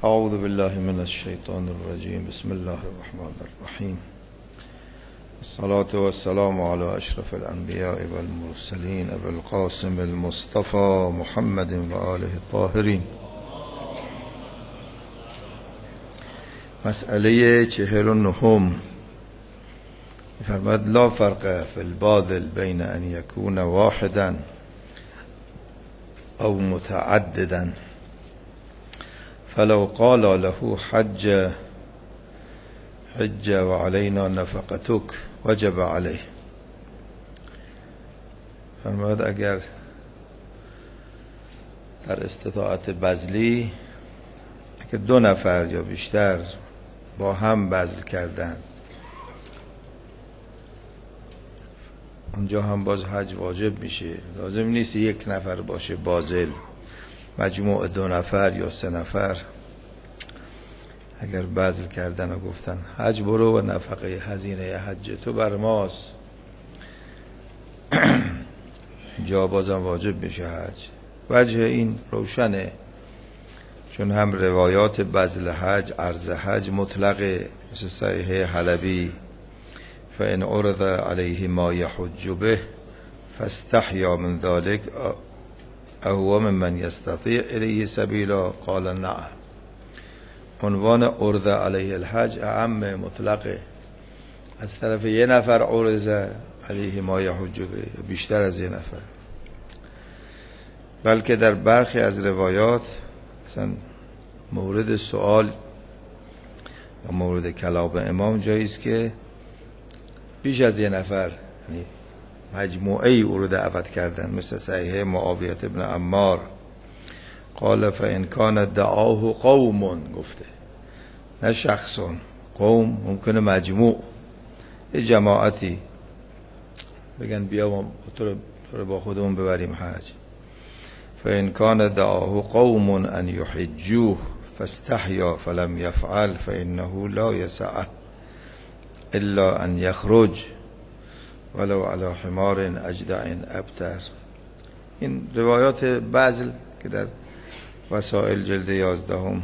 اعوذ بالله من الشیطان الرجیم. بسم الله الرحمن الرحیم. الصلاة والسلام على اشرف الانبیاء والمرسلین ابی القاسم المصطفى محمد و آله الطاهرین. مسئله 49 فرمود لا فرق فی الباذل بین ان یکون واحدا او متعددا، فلو قال له حج وعلينا نفقتك وجب عليه. فرمود اگر در استطاعت بذلی اگر 2 نفر یا بیشتر با هم بذل کردن، اونجا هم باز حج واجب میشه. لازم نیست 1 نفر باشه باذل، مجموع 2 نفر یا 3 نفر اگر بذل کردن و گفتن حج برو و نفقه هزینه حج تو بر ماست، جا بازم واجب میشه حج. وجه این روشنه، چون هم روایات بذل حج، عرض حج مطلقه، مثل صحیح حلبی فإن عرض علیه ما یحج به فاستحیا من ذلك او من یستطیع الیه سبیلا قال نعم. عنوان عرض علیه الحج اعم مطلقه، از طرف 1 نفر عرض علیه ما یحج به، بیشتر از 1 نفر. بلکه در برخی از روایات مثلا مورد سوال یا مورد کلام امام جاییست که بیش از 1 نفر، یعنی مجموعه ای او رو دعوت کردن، مثل صحیح معاویه ابن عمار قال فإن كان دعاه قوم، گفته نه شخصون، قوم ممکنه مجموع، یه جماعتی بگن بیا ما تو رو با خودمون ببریم حج. فإن كان دعاه قوم ان يحجوه فاستحيا فلم يفعل فإنه لا يسع الا ان يخرج ولو على حمار اجدع ابتر. این روایات بذل که در وسائل جلد 11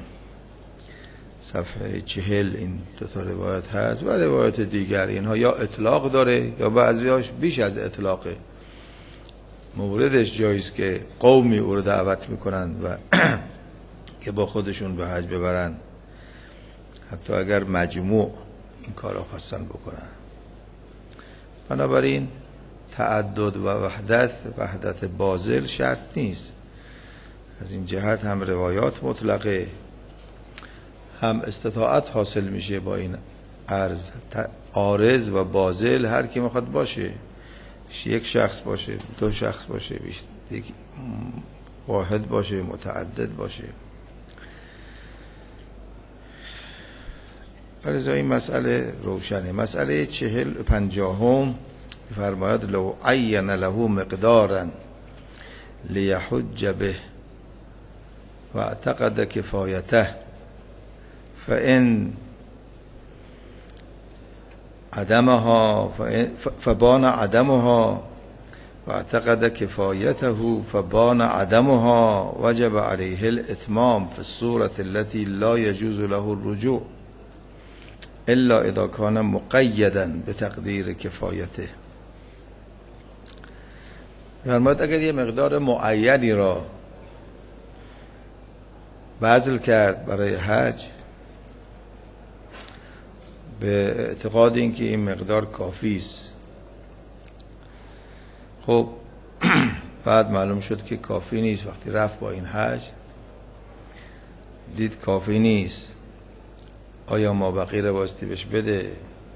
صفحه 40 این 2 روایت هست، و روایات دیگر اینها یا اطلاق داره یا بعضیاش بیش از اطلاقه. موردش جاییست که قومی او رو دعوت میکنن و که با خودشون به حج ببرن، حتی اگر مجموع این کار را خواستن بکنن. بنابراین تعدد و وحدت باذل شرط نیست. از این جهت هم روایات مطلقه، هم استطاعت حاصل میشه با این عرض. عارض و باذل هر کی میخواد باشه، 1 شخص باشه، 2 شخص باشه، 1 واحد باشه، متعدد باشه. ولذا این مسئله روشنه. مسئله 50 فرماید لو عین له مقدارا لیحج به و اعتقد کفایته فإن عدمها فبان عدمها و اعتقد کفایته فبان عدمها وجب علیه الاتمام في الصورة التي لا يجوز له الرجوع الا اذا كان مقیدا بتقدیر کفایته. فرماید اگر یه مقدار معینی را بذل کرد برای حج به اعتقاد اینکه این مقدار کافی است، خب بعد معلوم شد که کافی نیست، وقتی رفت با این حج دید کافی نیست، آیا مابقی رو باستی بهش بده؟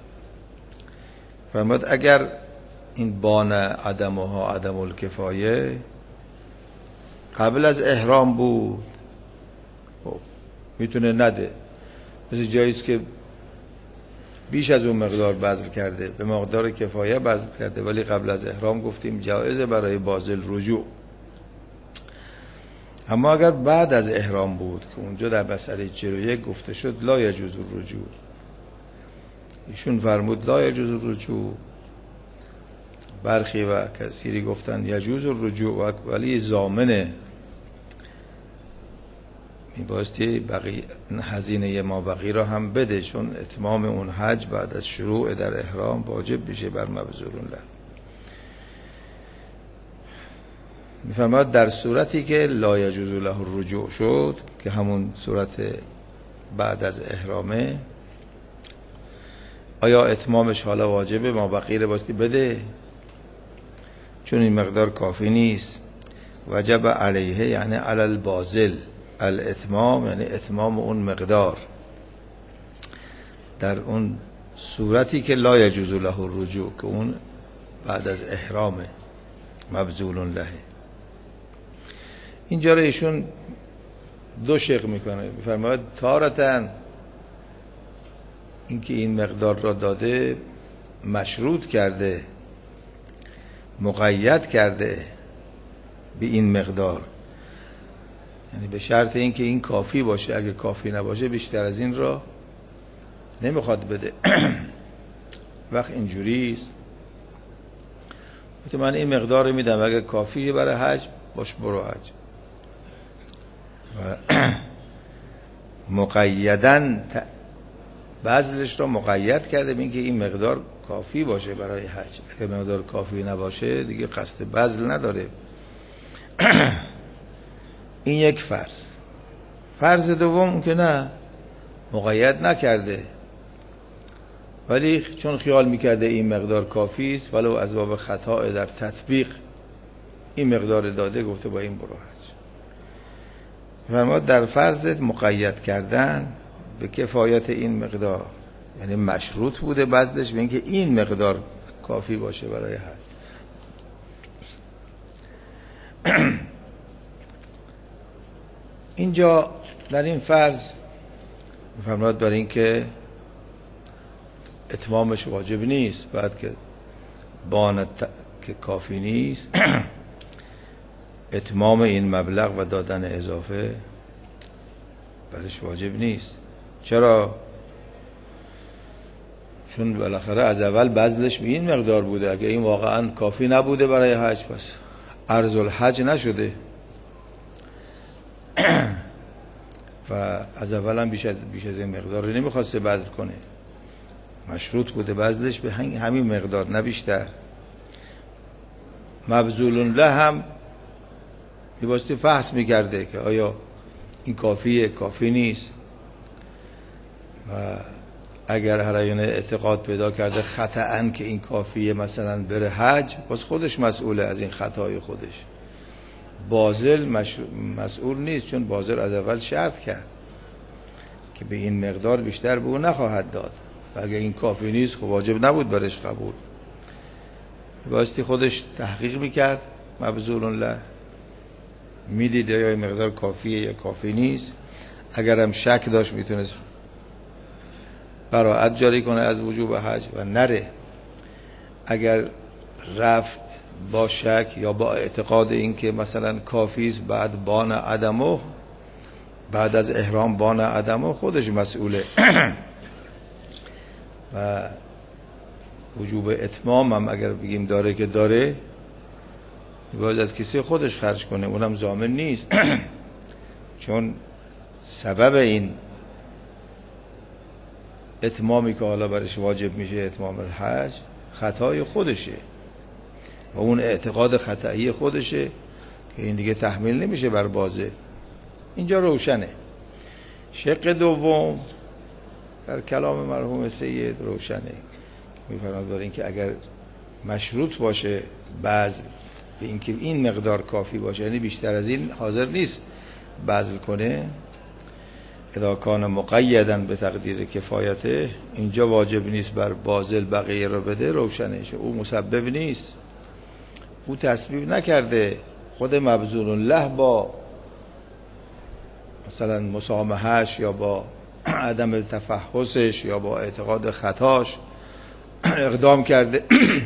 فرمود اگر این بان عدمها عدم الکفایه قبل از احرام بود، خب میتونه نده. مثل جاییست که بیش از اون مقدار بذل کرده، به مقدار کفایه بذل کرده، ولی قبل از احرام گفتیم جایزه برای باذل رجوع. اما اگر بعد از احرام بود که اونجا در مسئله 41 گفته شد لا یجوز الرجوع، ایشون فرمود لا یجوز الرجوع. برخی و کثیری گفتن یجوز الرجوع ولی ضامنه این بایستی هزینه ما بقی را هم بده، چون اتمام اون حج بعد از شروع در احرام واجب بشه بر مبذولون له. میفرماید در صورتی که لا یجوز له الرجوع شد، که همون صورت بعد از احرامه، آیا اتمامش حالا واجبه؟ ما بقی رو بایستی بده، چون این مقدار کافی نیست. وجب علیه یعنی علی الباذل الاتمام، یعنی اتمام اون مقدار در اون صورتی که لا یجوز له الرجوع، که اون بعد از احرامه، مبذول له. اینجا رو ایشون دو شق میکنه، میفرماید تارتن اینکه این مقدار را داده مشروط کرده، مقید کرده به این مقدار، یعنی به شرط اینکه این کافی باشه، اگه کافی نباشه بیشتر از این را نمیخواد بده. وقت اینجوریست من این مقدار میدم، اگه کافیه برای حج باش برو حج. و مقیدن بذلش را مقید کرده به اینکه این مقدار کافی باشه برای حج، اگه مقدار کافی نباشه دیگه قصد بذل نداره. این یک فرض دوم که نه، مقید نکرده، ولی چون خیال میکرده این مقدار کافی است، ولو از باب خطا در تطبیق این مقدار داده، گفته با این برو حج. فرمود در فرض مقید کردن به کفایت این مقدار، یعنی مشروط بوده بذلش به اینکه این مقدار کافی باشه برای حج. اینجا در این فرض فرمود برای اینکه اتمامش واجب نیست، بعد که که کافی نیست، اتمام این مبلغ و دادن اضافه برش واجب نیست. چرا؟ چون بالاخره از اول بذلش به این مقدار بوده، اگه این واقعا کافی نبوده برای حج پس ارز الحج نشده و از اول هم بیش از این مقدار رو نمیخواسته بذل کنه، مشروط بوده بذلش به همین مقدار نه بیشتر. مبذولون له هم میباستی فحص میکرده که آیا این کافیه، کافی نیست، و اگر هر اعتقاد پیدا کرده خطأن که این کافیه مثلا بره حج، پس خودش مسئوله از این خطای خودش. باذل مسئول نیست، چون باذل از اول شرط کرد که به این مقدار بیشتر به او نخواهد داد و اگر این کافی نیست خب واجب نبود برش قبول. بایستی خودش تحقیق میکرد، مبذول له، میدید یا این مقدار کافیه یا کافی نیست. اگر هم شک داشت میتونست براءت جاری کنه از وجوب حج و نره. اگر رفت با شک یا با اعتقاد این که مثلا کافی است، بعد بان عدمه، بعد از احرام بان عدمه، خودش مسئوله. و وجوب اتمام هم اگر بگیم داره که داره، باید از کسی خودش خرج کنه، اونم ضامن نیست. چون سبب این اتمامی که حالا برش واجب میشه، اتمام الحج، خطای خودشه و اون اعتقاد خطایی خودشه که این دیگه تحمیل نمیشه بر بازه. اینجا روشنه. شق دوم در کلام مرحوم سید روشنه، میفرماد برای اینکه اگر مشروط باشه بذل به اینکه این مقدار کافی باشه، یعنی بیشتر از این حاضر نیست بذل کنه، اذا کان مقیدا به تقدیر کفایته، اینجا واجب نیست بر باذل بقیه رو بده. روشنه، او مسبب نیست، او تسبیب نکرده. خود مبذول له با مثلا مسامحهش یا با عدم تفحصش یا با اعتقاد خطاش اقدام کرده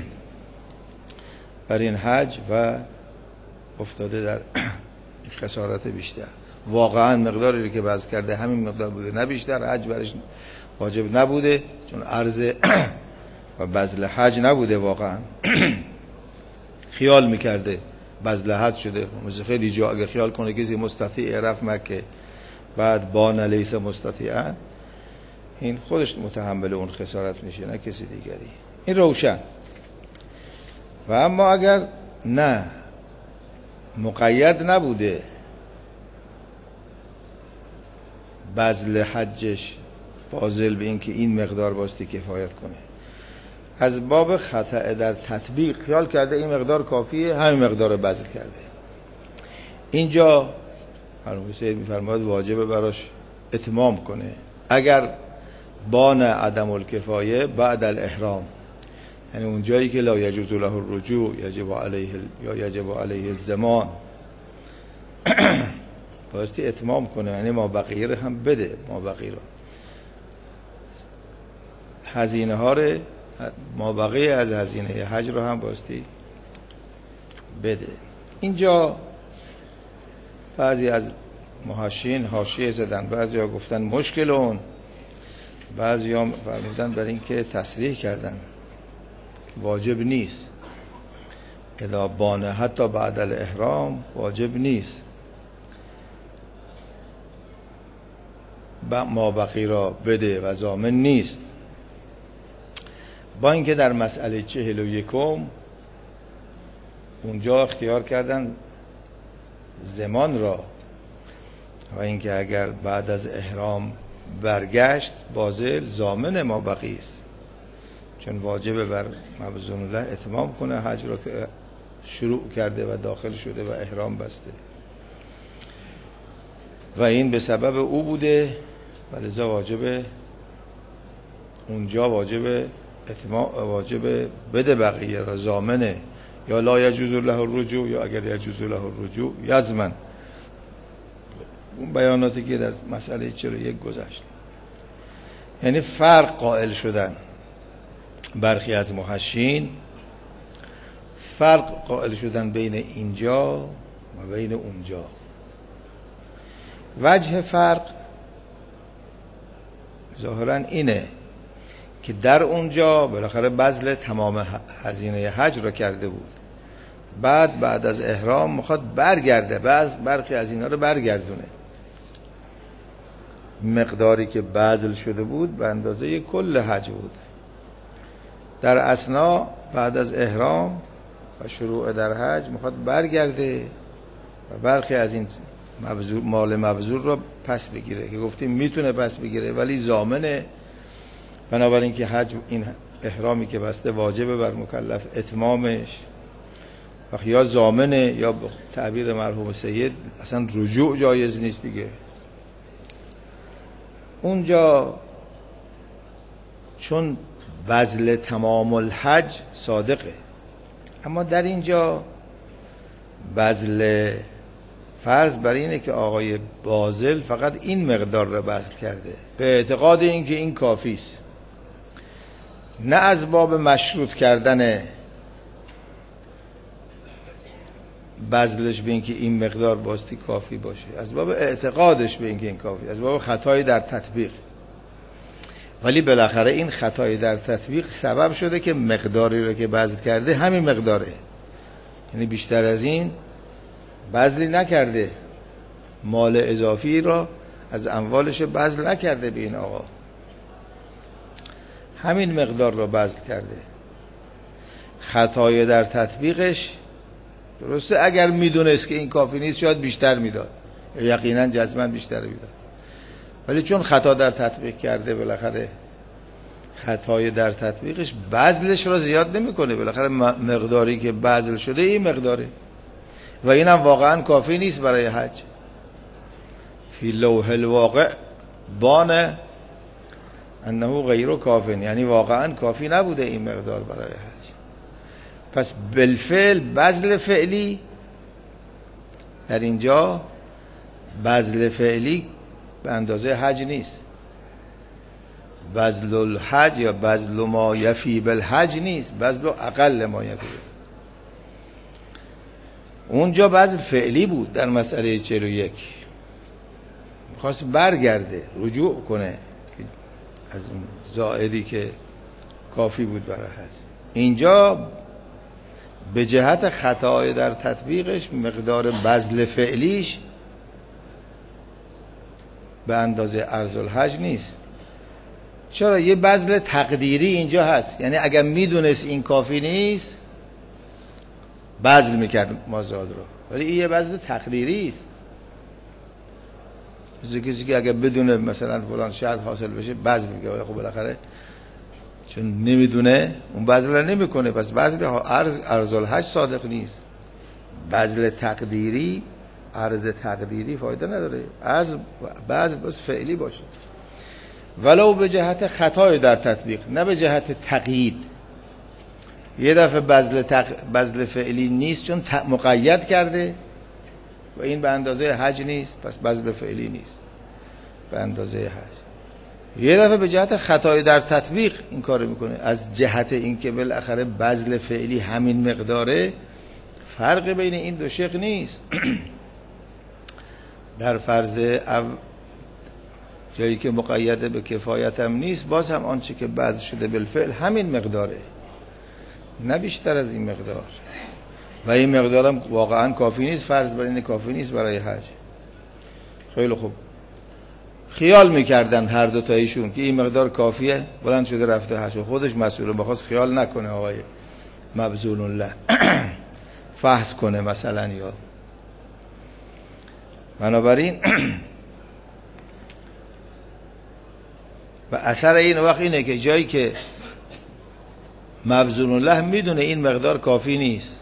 بر این حج و افتاده در خسارت بیشتر. واقعا مقداری که بذل کرده همین مقدار بوده نه بیشتر، حج برش واجب نبوده چون عرض و بذل حج نبوده، واقعا خیال میکرده بذل حج شده. مثل خیلی جا اگر خیال کنه کسی مستطیع رفت مکه بعد بان لیس مستطیعا، این خودش متحمل اون خسارت میشه نه کسی دیگری. این روشن. و اما اگر نه مقید نبوده بذل حجش باذل به این که این مقدار باستی کفایت کنه، از باب خطأ در تطبیق خیال کرده این مقدار کافیه، همین مقدار بذل کرده. اینجا مرحوم سید میفرماید واجب براش اتمام کنه اگر بان عدم الکفایه بعد الاحرام، یعنی اون جایی که لا یجوز له الرجوع یجب علیه الزمان باستی اتمام کنه، یعنی ما بقیه رو هم بده، ما بقیه رو هزینه ها رو ما بقیه از هزینه حج رو هم باستی بده. اینجا بعضی از محشین حاشیه زدن، بعضی ها گفتن مشکل اون، بعضی ها فرمودن برای این که تصریح کردن که واجب نیست اذا بانه حتی بعد الاحرام واجب نیست ما بقی را بده و ضامن نیست. با اینکه در مسئله 41 اونجا اختیار کردن زمان را و اینکه اگر بعد از احرام برگشت باذل ضامن ما بقی است، چون واجب بر مبذول الله اتمام کنه حج را که شروع کرده و داخل شده و احرام بسته و این به سبب او بوده و لذا واجب اونجا واجب اتمام، واجب بده بقیه را ضامنه، یا لا یجوز له الرجوع یا اگر یجوز له الرجوع یضمن. اون بیاناتی که در مسئله 41 گذشت، یعنی فرق قائل شدن برخی از محشین، فرق قائل شدن بین اینجا و بین اونجا. وجه فرق ظاهرا اینه که در اونجا بالاخره بذل تمام هزینه حج را کرده بود، بعد از احرام میخواد برگرده، برخی از اینا رو برگردونه، مقداری که بذل شده بود به اندازه کل حج بود. در اثنا بعد از احرام و شروع در حج میخواد برگرده و برخی از این مال مبذول را پس بگیره که گفتیم میتونه پس بگیره ولی ضامنه، بنابراین که حج این احرامی که بسته واجبه بر مکلف اتمامش، و یا ضامنه یا به تعبیر مرحوم سید اصلا رجوع جایز نیست دیگه. اونجا چون بذل تمام الحج صادقه، اما در اینجا بذل فرض بر اینه که آقای باذل فقط این مقدار را بذل کرده به اعتقاد اینکه این کافی است، نه از باب مشروط کردن بذلش به اینکه این مقدار باستی کافی باشه، از باب اعتقادش به اینکه این کافی، از باب خطایی در تطبیق. ولی بالاخره این خطایی در تطبیق سبب شده که مقداری رو که بذل کرده همین مقداره، یعنی بیشتر از این بذلی نکرده، مال اضافی را از اموالش بذل نکرده به این آقا، همین مقدار را بذل کرده. خطای در تطبیقش درسته اگر میدونست که این کافی نیست شاید بیشتر میداد، یقینا جزما بیشتر میداد، ولی چون خطا در تطبیق کرده بالاخره خطای در تطبیقش بذلش را زیاد نمیکنه، بالاخره مقداری که بذل شده این مقداره و اینم واقعا کافی نیست برای حج. فی لوح الواقع بان انه غیر کافی، یعنی واقعا کافی نبوده این مقدار برای حج. پس بالفعل بذل فعلی در اینجا بذل فعلی به اندازه حج نیست، بذل الحج یا بذل ما یفی بالحج نیست، بذل اقل ما یفی. اونجا بذل فعلی بود در مسئله 41، میخواست برگرده رجوع کنه از اون زائدی که کافی بود برای حج. اینجا به جهت خطای در تطبیقش مقدار بذل فعلیش به اندازه ارز الحج نیست. چرا؟ یه بذل تقدیری اینجا هست، یعنی اگر میدونست این کافی نیست بذل میکرد مازاد رو، ولی این یه بذل تقدیری است. مثل کسی که اگر بدونه مثلا فلان شرط حاصل بشه بذل میگه، ولی خب بالاخره چون نمیدونه اون بذل رو نمیکنه، پس بذل ارز الحج صادق نیست. بذل تقدیری، ارز تقدیری فایده نداره، ارز بذل بس فعلی باشه، ولو به جهت خطای در تطبیق، نه به جهت تقیید. یه دفعه بذل فعلی نیست چون مقید کرده و این به اندازه حج نیست، پس بذل فعلی نیست به اندازه حج. یه دفعه به جهت خطای در تطبیق این کارو میکنه، از جهت اینکه بالاخره بذل فعلی همین مقداره، فرق بین این دو شق نیست. در فرض جایی که مقید به کفایت هم نیست، باز هم آنچه که بذل شده بالفعل همین مقداره، نه بیشتر از این مقدار، و این مقدار هم واقعا کافی نیست، فرض بر این کافی نیست برای حج. خیلی خوب، خیال میکردن هر دو تایشون که این مقدار کافیه، بلند شده رفته حج، خودش مسئوله، بخواست خیال نکنه آقای مبذول الله فحص کنه مثلا، یا بنابراین و اثر این وقت اینه که جایی که مبذول الله میدونه این مقدار کافی نیست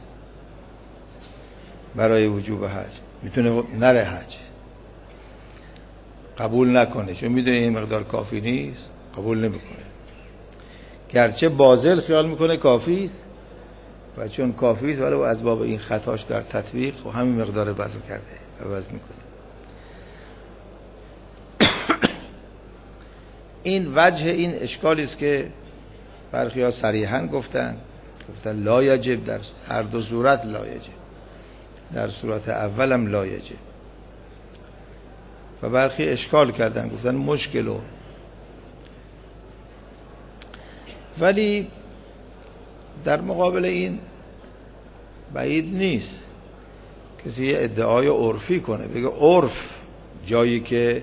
برای وجوب حج، میتونه نره حج، قبول نکنه، چون میدونه این مقدار کافی نیست قبول نمیکنه، گرچه باذل خیال میکنه کافی است و چون کافی است ولی از باب این خطاش در تطبیق خب همین مقدار بذل کرده و بذل میکنه. این وجه این اشکالی است که برخی‌ها صریحاً گفتن لا یجب، در هر دو صورت لا یجب، در صورت اولم لا یجب، و برخی اشکال کردن گفتن مشکلو. ولی در مقابل این بعید نیست کسی یه ادعای عرفی کنه، بگه عرف جایی که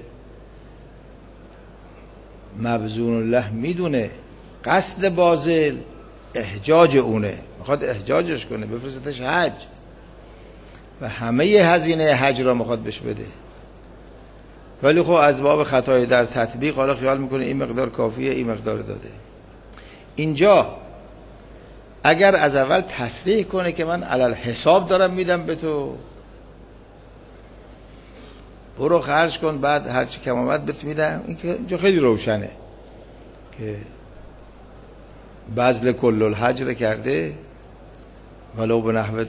مبذول الله میدونه قصد باذل احجاج اونه، میخواد احجاجش کنه، بفرستش حج و همه هزینه حج را میخواد بهش بده، ولی خب از باب خطای در تطبیق حالا خیال میکنه این مقدار کافیه، این مقدار داده. اینجا اگر از اول تصریح کنه که من علل حساب دارم میدم به تو، برو خرج کن، بعد هرچی کم آمد بهت میدم، این که اینجا خیلی روشنه که بذل کل الحج رو کرده، ولو به نحو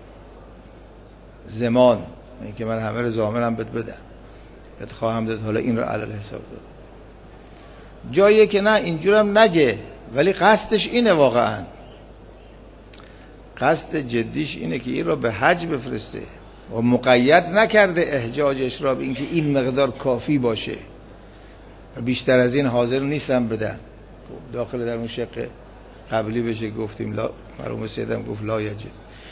زمان، این که من همه رو ضامنم بهت بدم، بهت خواهم داد، حالا این رو علل حساب داد. جایی که نه اینجورم نگه، ولی قصدش اینه، واقعا قصد جدیش اینه که این رو به حج بفرسته و مقید نکرده احجاجش را به اینکه این مقدار کافی باشه و بیشتر از این حاضر نیستم بدم. داخل در اون شق قبلی بشه گفتیم لا، مرحوم سیدم گفت لا یجب،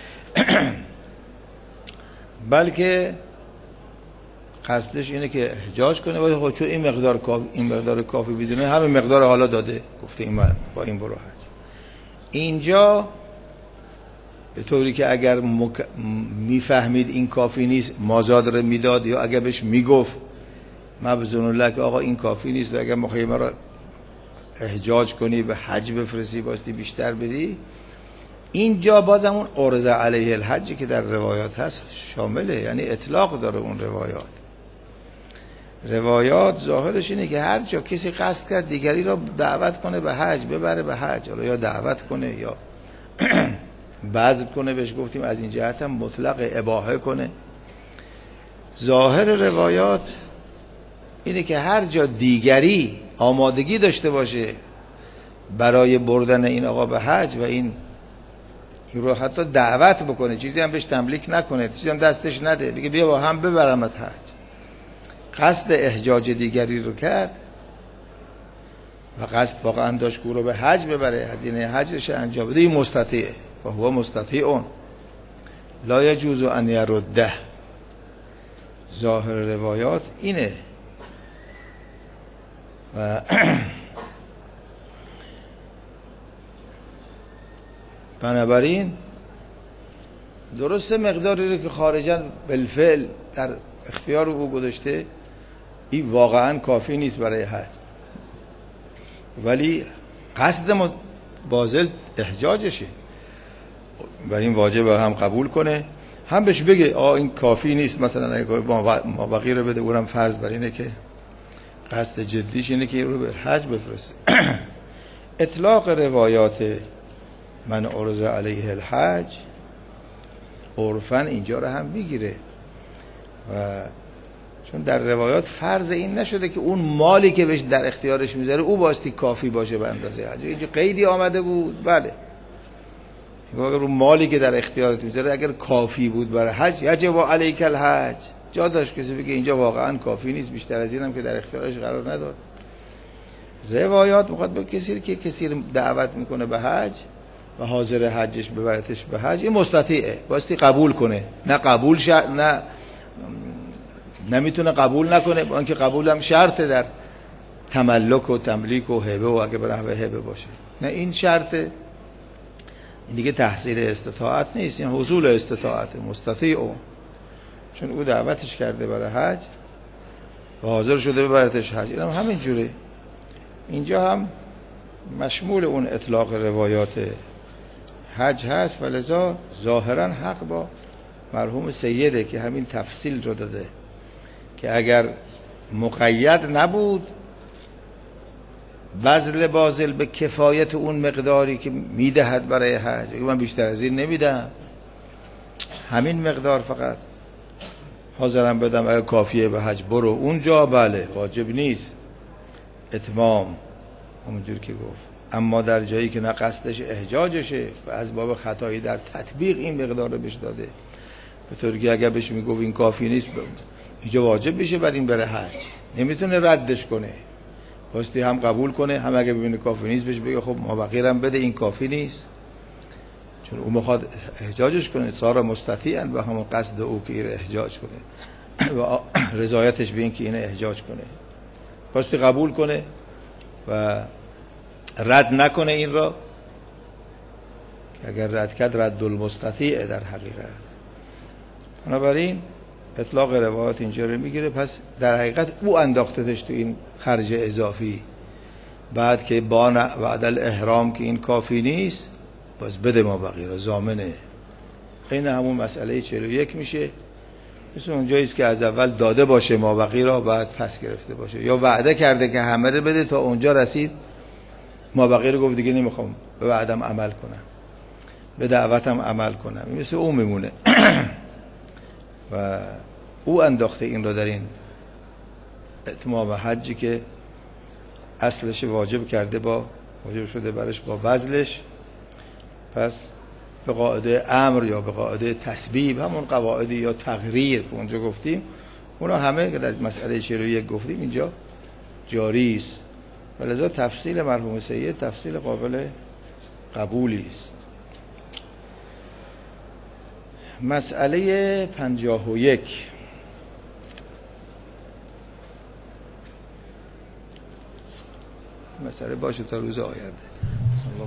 بلکه قصدش اینه که احجاج کنه، ولی خب چون این مقدار کافی بدونه، همین مقدار حالا داده، گفته این من با این برو حج. اینجا به طوری که اگر میفهمید این کافی نیست مازاد رو میداد، یا اگر بهش میگفت مبذول الله که آقا این کافی نیست و اگر مخیمه رو احجاج کنی به حج بفرستی باستی بیشتر بدی، اینجا بازم اون عرض علیه الحج که در روایات هست شامله، یعنی اطلاق داره اون روایات ظاهرش اینه که هر جا کسی قصد کرد دیگری را دعوت کنه به حج، ببره به حج، حالا یا دعوت کنه یا بذل کنه، بهش گفتیم از این جهت هم مطلق اباحه کنه. ظاهر روایات اینه که هر جا دیگری آمادگی داشته باشه برای بردن این آقا به حج و این رو حتی دعوت بکنه، چیزی هم بهش تملیک نکنه، چیزی هم دستش نده، بگه بیا با هم ببرمت حج، قصد احجاج دیگری رو کرد و قصد واقعا داشت که رو به حج ببره، هزینه حجش انجام بده، این مستطیعه و هو مستطیعون لا یجوز ان یرده. ظاهر روایات اینه و بنابراین درسته مقداری رو که خارجاً بالفعل در اختیار او گذاشته این واقعاً کافی نیست برای حج، ولی قصد باذل احجاجشه، برای این واجب هم قبول کنه، هم بهش بگه این کافی نیست، مثلا اگه ما بقیه رو بده، اونم فرض بر اینه که قصد جدیش اینه که رو به حج بفرسته. اطلاق روایات من عرض علیه الحج عرفاً اینجا رو هم میگیره، و چون در روایات فرض این نشده که اون مالی که بهش در اختیارش میذاره او باستی کافی باشه به اندازه حج. اینجا قیدی آمده بود، بله، اگر اون مالی که در اختیارت میذاره اگر کافی بود برای حج، یجب علیک الحج، جا داشت کسی بگه اینجا واقعا کافی نیست، بیشتر از اینم که در اختیارش قرار نداد. روایات میخواد به کسی رو دعوت میکنه به حج و حاضر حجش ببرتش به حج، این مستطیعه، باستی قبول کنه، نه قبول نه نمیتونه قبول نکنه، با اینکه قبول هم شرطه در تملک و تملیک و هبه، و اگه به نحو هبه باشه، نه این شرطه، این دیگه تحصیل استطاعت نیست، این حصول استطاعت مستطیع، چون او دعوتش کرده برای حج و حاضر شده ببرتش حج، این هم همین جوره. اینجا هم مشمول اون اطلاق روایات حج هست، و لذا ظاهرا حق با مرحوم سیده که همین تفصیل رو داده که اگر مقید نبود بذل باذل به کفایت اون مقداری که میدهد برای حج، اگه من بیشتر از این نمیدم، همین مقدار فقط حاضرم بدم، اگه کافیه به حج برو اونجا، بله واجب نیست اتمام، همونجور که گفت. اما در جایی که نه قصدش احجاجشه و از باب خطایی در تطبیق این مقدار رو بهش داده، به طوری که اگه بهش میگفت این کافی نیست، اینجا واجب بشه بر این بره حج، نمیتونه ردش کنه، باستی هم قبول کنه، هم اگه ببینه کافی نیست بهش بگه خب ما بقیرم بده، این کافی نیست، چون او میخواد احجاجش کنه، صار مستطیعا و همون قصد او که این احجاج کنه و رضایتش به این که این احجاج کنه، باستی قبول کنه و رد نکنه این را، اگر رد کرد رد المستطیع در حقیقت. بنابراین اطلاق روایات اینجا رو میگیره، پس در حقیقت او انداختتش تو این خرج اضافی، بعد که بعد الاحرام که این کافی نیست باز بده ما بقیه رو، ضامنه. این همون مسئله 41 میشه، مثل اونجاییست که از اول داده باشه ما بقیه را، بعد پس گرفته باشه، یا وعده کرده که همه رو بده، تا اونجا رسید ما بقیه رو گفت دیگه نمیخوام، به وعدم عمل کنم، به دعوتم عمل کنم، مثل اون میمونه. و او انداخته این رو در این اتمام حجی که اصلش واجب کرده، واجب شده برش با بذلش، پس به قاعده امر یا به قاعده تسبیب، همون قواعدی یا تقریر که اونجا گفتیم، اونا همه که در مسئله 41 گفتیم اینجا جاری است، ولذا تفصیل مرحوم سید تفصیل قابل قبولی است. مسئله 51 مسئله باشه تا روز آینده.